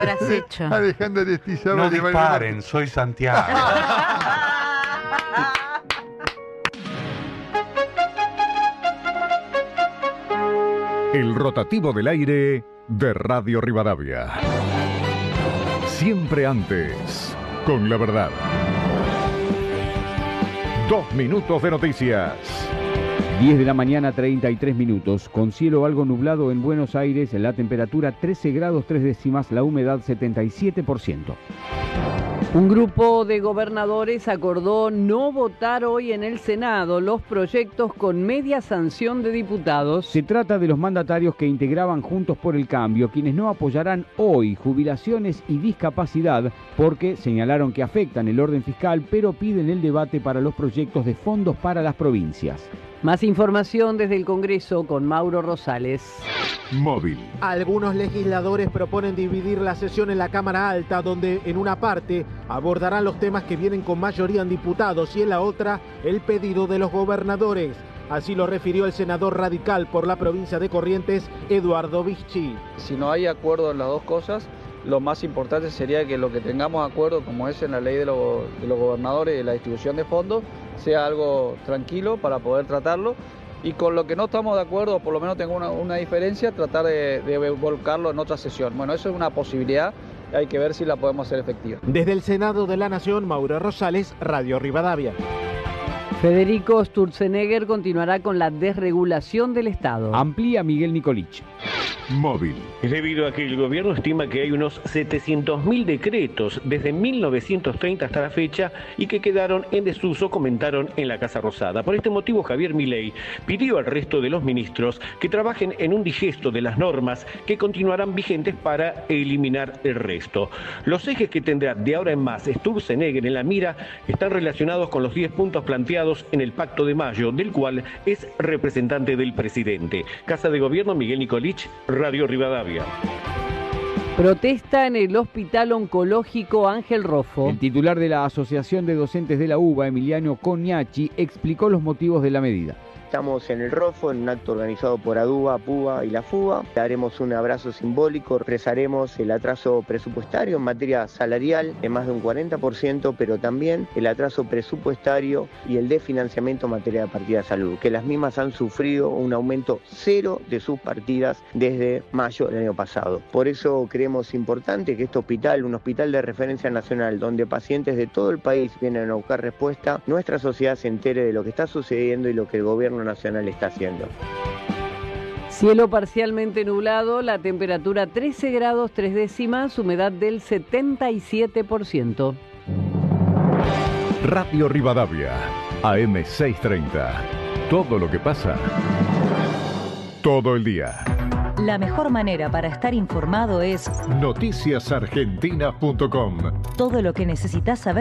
habrás hecho? Alejandro Lestizaba. No disparen, soy Santiago. El rotativo del aire de Radio Rivadavia. Siempre antes, con la verdad. 2 minutos de noticias. 10 de la mañana, 33 minutos. Con cielo algo nublado en Buenos Aires, la temperatura 13 grados 3 décimas, la humedad 77%. Un grupo de gobernadores acordó no votar hoy en el Senado los proyectos con media sanción de diputados. Se trata de los mandatarios que integraban Juntos por el Cambio, quienes no apoyarán hoy jubilaciones y discapacidad porque señalaron que afectan el orden fiscal, pero piden el debate para los proyectos de fondos para las provincias. Más información desde el Congreso con Mauro Rosales. Móvil. Algunos legisladores proponen dividir la sesión en la Cámara Alta, donde en una parte abordarán los temas que vienen con mayoría en diputados y en la otra el pedido de los gobernadores. Así lo refirió el senador radical por la provincia de Corrientes, Eduardo Vichy. Si no hay acuerdo en las dos cosas, lo más importante sería que lo que tengamos acuerdo, como es en la ley de los gobernadores y de la distribución de fondos, sea algo tranquilo para poder tratarlo. Y con lo que no estamos de acuerdo, o por lo menos tengo una diferencia, tratar de volcarlo en otra sesión. Bueno, eso es una posibilidad, hay que ver si la podemos hacer efectiva. Desde el Senado de la Nación, Mauro Rosales, Radio Rivadavia. Federico Sturzenegger continuará con la desregulación del Estado. Amplía Miguel Nicolich. Móvil. Es debido a que el gobierno estima que hay unos 700.000 decretos desde 1930 hasta la fecha y que quedaron en desuso, comentaron en la Casa Rosada. Por este motivo, Javier Milei pidió al resto de los ministros que trabajen en un digesto de las normas que continuarán vigentes para eliminar el resto. Los ejes que tendrá de ahora en más Sturzenegger en la mira están relacionados con los 10 puntos planteados en el Pacto de Mayo, del cual es representante del presidente. Casa de Gobierno, Miguel Nicolich, Radio Rivadavia. Protesta en el Hospital Oncológico Ángel Roffo. El titular de la Asociación de Docentes de la UBA, Emiliano Cognachi, explicó los motivos de la medida. Estamos en el Rofo, en un acto organizado por ADUBA, PUBA y la FUBA. Daremos un abrazo simbólico, expresaremos el atraso presupuestario en materia salarial en más de un 40%, pero también el atraso presupuestario y el desfinanciamiento en materia de partida de salud, que las mismas han sufrido un aumento cero de sus partidas desde mayo del año pasado. Por eso creemos importante que este hospital, un hospital de referencia nacional, donde pacientes de todo el país vienen a buscar respuesta, nuestra sociedad se entere de lo que está sucediendo y lo que el gobierno nacional está haciendo. Cielo parcialmente nublado, la temperatura 13 grados 3 décimas, humedad del 77%. Radio Rivadavia, AM 630. Todo lo que pasa, todo el día. La mejor manera para estar informado es Noticiasargentinas.com. todo lo que necesitas saber.